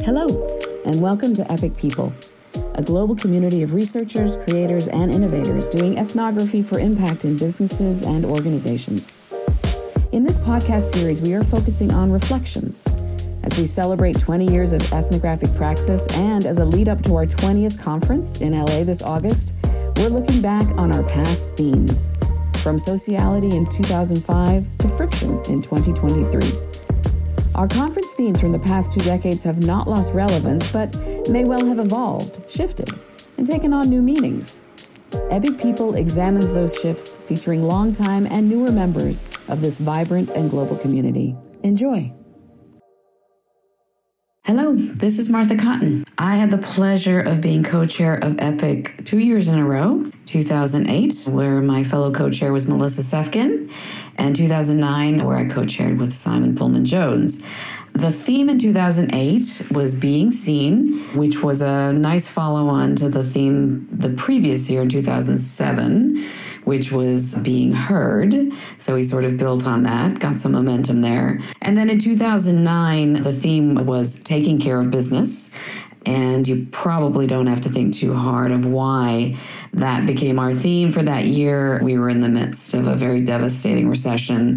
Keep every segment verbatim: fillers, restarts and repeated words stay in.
Hello, and welcome to Epic People, a global community of researchers, creators, and innovators doing ethnography for impact in businesses and organizations. In this podcast series, we are focusing on reflections as we celebrate twenty years of ethnographic praxis, and as a lead up to our twentieth conference in L A this August, we're looking back on our past themes, from sociality in two thousand five to friction in twenty twenty-three. Our conference themes from the past two decades have not lost relevance, but may well have evolved, shifted, and taken on new meanings. Epic People examines those shifts, featuring longtime and newer members of this vibrant and global community. Enjoy. Hello, this is Martha Cotton. I had the pleasure of being co-chair of Epic two years in a row, two thousand eight, where my fellow co-chair was Melissa Sefkin, and two thousand nine, where I co-chaired with Simon Pullman-Jones. The theme in two thousand eight was Being Seen, which was a nice follow-on to the theme the previous year in two thousand seven, which was Being Heard. So we sort of built on that, got some momentum there. And then in two thousand nine, the theme was Taking Care of Business. And you probably don't have to think too hard of why that became our theme for that year. We were in the midst of a very devastating recession,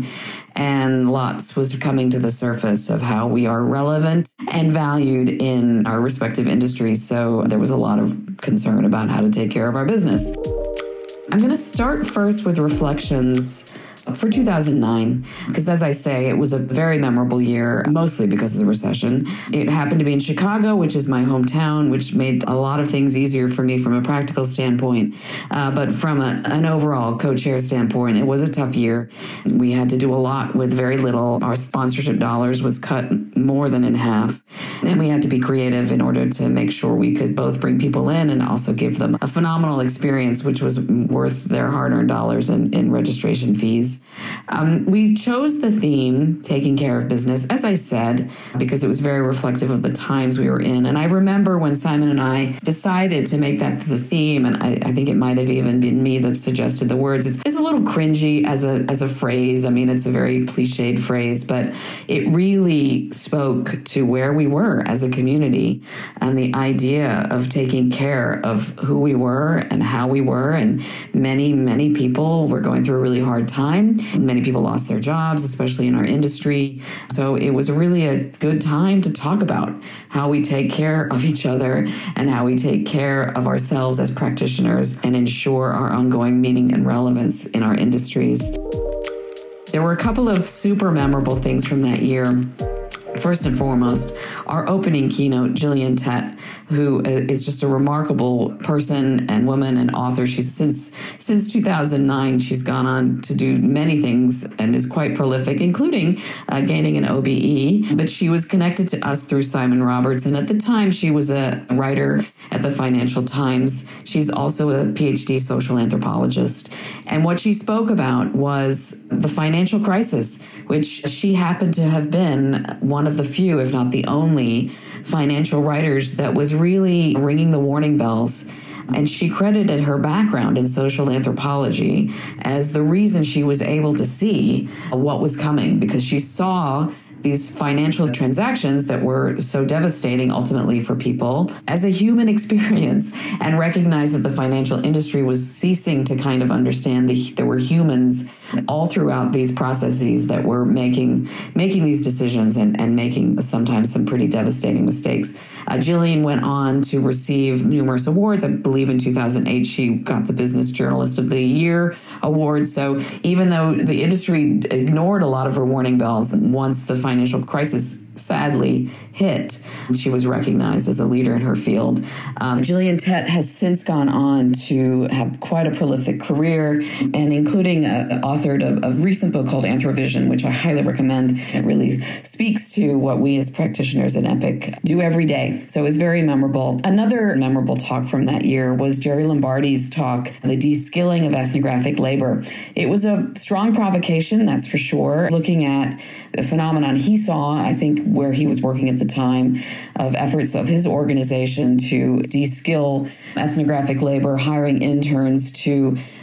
and lots was coming to the surface of how we are relevant and valued in our respective industries. So there was a lot of concern about how to take care of our business. I'm going to start first with reflections for two thousand nine, because as I say, it was a very memorable year, mostly because of the recession. It happened to be in Chicago, which is my hometown, which made a lot of things easier for me from a practical standpoint. Uh, but from a, an overall co-chair standpoint, it was a tough year. We had to do a lot with very little. Our sponsorship dollars was cut more than in half. And we had to be creative in order to make sure we could both bring people in and also give them a phenomenal experience, which was worth their hard-earned dollars in, in registration fees. Um, we chose the theme, Taking Care of Business, as I said, because it was very reflective of the times we were in. And I remember when Simon and I decided to make that the theme, and I, I think it might have even been me that suggested the words. It's, it's a little cringy as a as a phrase. I mean, it's a very cliched phrase, but it really spoke to where we were as a community and the idea of taking care of who we were and how we were. And many, many people were going through a really hard time. Many people lost their jobs, especially in our industry. So it was really a good time to talk about how we take care of each other and how we take care of ourselves as practitioners and ensure our ongoing meaning and relevance in our industries. There were a couple of super memorable things from that year. First and foremost, our opening keynote, Gillian Tett, who is just a remarkable person and woman and author. She's since since two thousand nine, she's gone on to do many things and is quite prolific, including uh, gaining an O B E. But she was connected to us through Simon Roberts, and at the time, she was a writer at the Financial Times. She's also a P H D social anthropologist, and what she spoke about was the financial crisis, which she happened to have been one of the few, if not the only, financial writers that was really ringing the warning bells. And she credited her background in social anthropology as the reason she was able to see what was coming, because she saw these financial transactions that were so devastating ultimately for people as a human experience, and recognized that the financial industry was ceasing to kind of understand that there were humans all throughout these processes that were making making these decisions and, and making sometimes some pretty devastating mistakes. Uh, Gillian went on to receive numerous awards. I believe in two thousand eight, she got the Business Journalist of the Year award. So even though the industry ignored a lot of her warning bells, once the financial crisis sadly hit, she was recognized as a leader in her field. Um, Gillian Tett has since gone on to have quite a prolific career, and including uh, authored a, a recent book called Anthrovision, which I highly recommend. It really speaks to what we as practitioners at Epic do every day. So it was very memorable. Another memorable talk from that year was Jerry Lombardi's talk, The De-Skilling of Ethnographic Labor. It was a strong provocation, that's for sure, looking at a phenomenon he saw, I think, where he was working at the time, of efforts of his organization to de-skill ethnographic labor, hiring interns to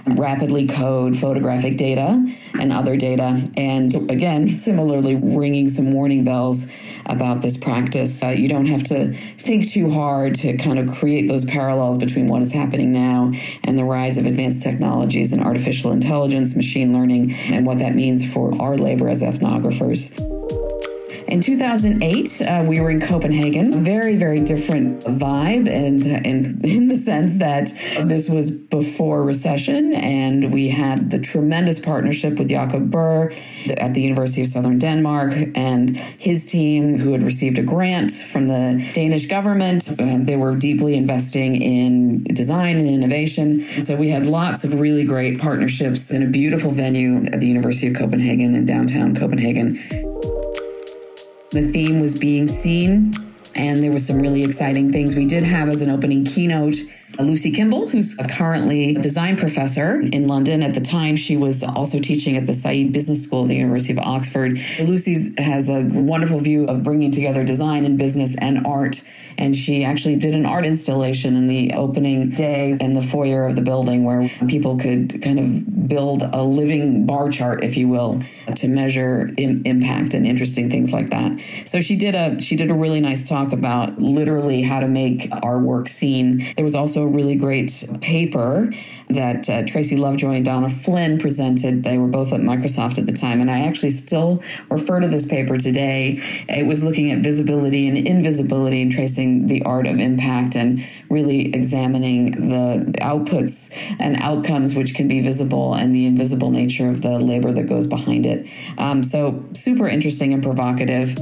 rapidly code photographic data and other data. And again, similarly, ringing some warning bells about this practice. Uh, you don't have to think too hard to kind of create those parallels between what is happening now and the rise of advanced technologies and artificial intelligence, machine learning, and what that means for our labor as ethnographers. In two thousand eight, uh, we were in Copenhagen, a very, very different vibe, and, and in the sense that this was before recession, and we had the tremendous partnership with Jakob Burr at the University of Southern Denmark and his team, who had received a grant from the Danish government. And they were deeply investing in design and innovation. So we had lots of really great partnerships in a beautiful venue at the University of Copenhagen in downtown Copenhagen. The theme was being seen, and there were some really exciting things. We did have as an opening keynote Lucy Kimball, who's a currently design professor in London. At the time, she was also teaching at the Said Business School of the University of Oxford. Lucy has a wonderful view of bringing together design and business and art, and she actually did an art installation in the opening day in the foyer of the building where people could kind of build a living bar chart, if you will, to measure im- impact and interesting things like that. So she did a she did a really nice talk about literally how to make our work seen. There was also a really great paper that uh, Tracy Lovejoy and Donna Flynn presented. They were both at Microsoft at the time, and I actually still refer to this paper today. It was looking at visibility and invisibility and tracing the art of impact and really examining the outputs and outcomes which can be visible and the invisible nature of the labor that goes behind it. Um, so super interesting and provocative.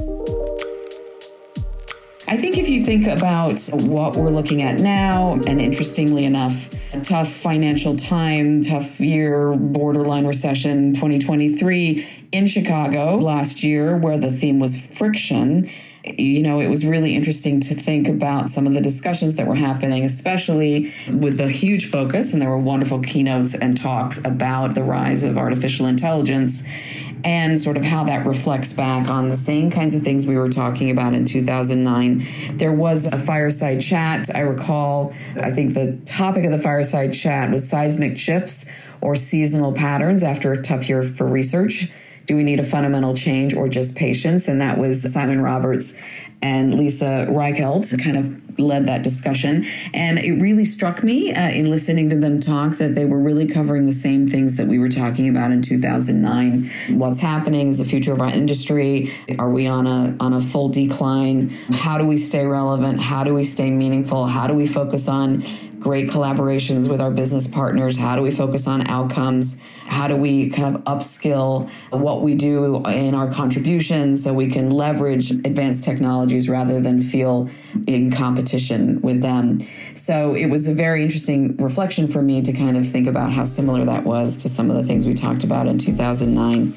I think if you think about what we're looking at now, and interestingly enough, a tough financial time, tough year, borderline recession, twenty twenty-three in Chicago last year, where the theme was friction, you know, it was really interesting to think about some of the discussions that were happening, especially with the huge focus, and there were wonderful keynotes and talks about the rise of artificial intelligence and sort of how that reflects back on the same kinds of things we were talking about in two thousand nine. There was a fireside chat. I recall, I think the topic of the fireside chat was seismic shifts or seasonal patterns after a tough year for research. Do we need a fundamental change or just patience? And that was Simon Roberts and Lisa Reichelt kind of led that discussion. And it really struck me uh, in listening to them talk that they were really covering the same things that we were talking about in two thousand nine. What's happening is the future of our industry. Are we on a on a full decline? How do we stay relevant? How do we stay meaningful? How do we focus on great collaborations with our business partners? How do we focus on outcomes? How do we kind of upskill what we do in our contributions so we can leverage advanced technologies rather than feel in competition with them? So it was a very interesting reflection for me to kind of think about how similar that was to some of the things we talked about in two thousand nine.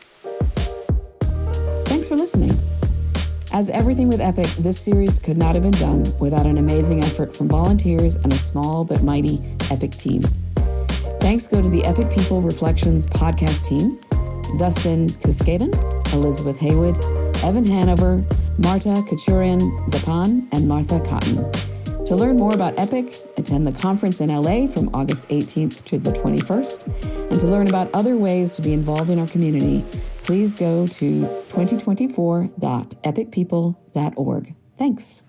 Thanks for listening. As everything with Epic, this series could not have been done without an amazing effort from volunteers and a small but mighty Epic team. Thanks go to the Epic People Reflections podcast team, Dustin Kaskaden, Elizabeth Haywood, Evan Hanover, Marta Kachurian Zapan, and Martha Cotton. To learn more about Epic, attend the conference in L A from August eighteenth to the twenty-first, and to learn about other ways to be involved in our community, please go to twenty twenty-four dot epic people dot org. Thanks.